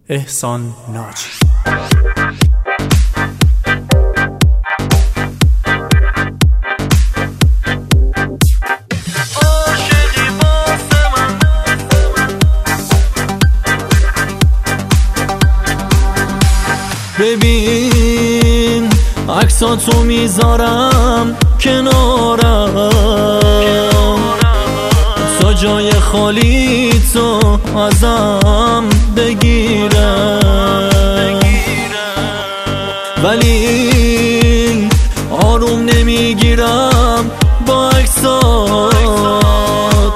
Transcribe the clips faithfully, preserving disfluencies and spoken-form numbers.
احسان ناجی. ببین عکساتو میذارم کنارم تا جای خالی تو ازم بگیرم، ولی آروم نمیگیرم با عکسات.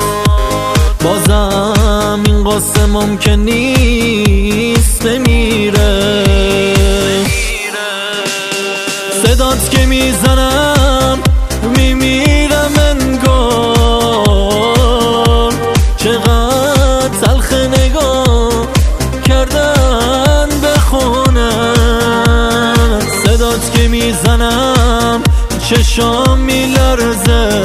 بازم این قصه ممکن نیست بمیره. صدات که میزنم میمیرم انگار، چقدر تلخ نگاه کردن به خونت. صدات که میزنم چشام میلرزه،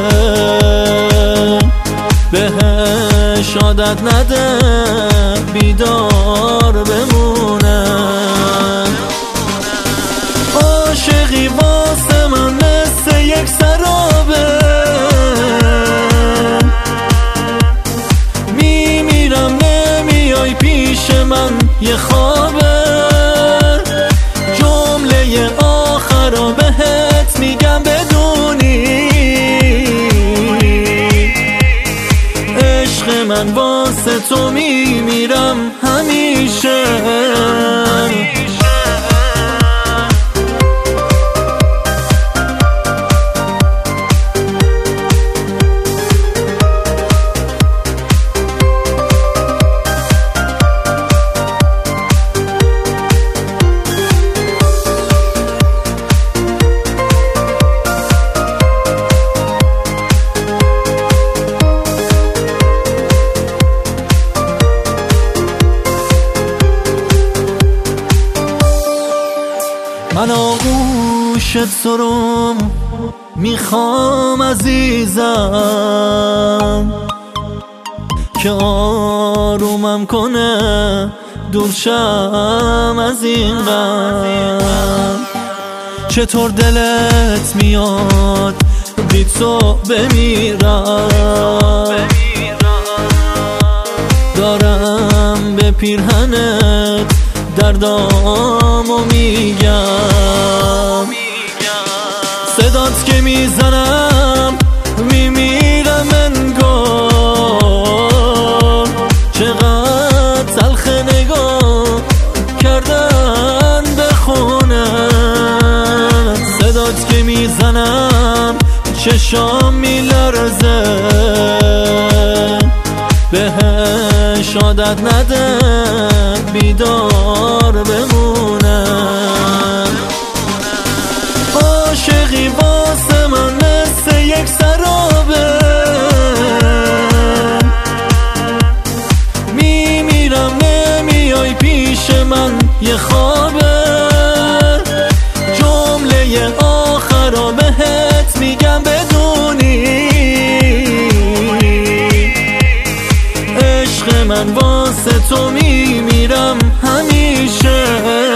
بهش عادت نده بیدار بمونم. عاشقی واسه من مثل یک سرابه، میمیرم نمیای پیش من یه خوابه. جمله آخر بهت میگم بدونی، عشق من واسه تو میمیرم همیشه. من آغوشت تو رو میخوام عزیزم، که آرومم کنه دورشم از این غم. چطور دلت میاد بی تو بمیرم، دارم به پیرهنت دردامو میگم. صدات که میزنم میمیرم انگار، چقدر تلخ نگاه کردن به خونت. صدات که میزنم چشام میلرزه، بهش عادت نده بیدار بمونم. عاشقی واسه من مثل یک سرابه، میمیرم نمیای پیش من یه خوابه. جمله آخر بهت میگم بدونی، عشق من واسه تو میمیرم همیشه.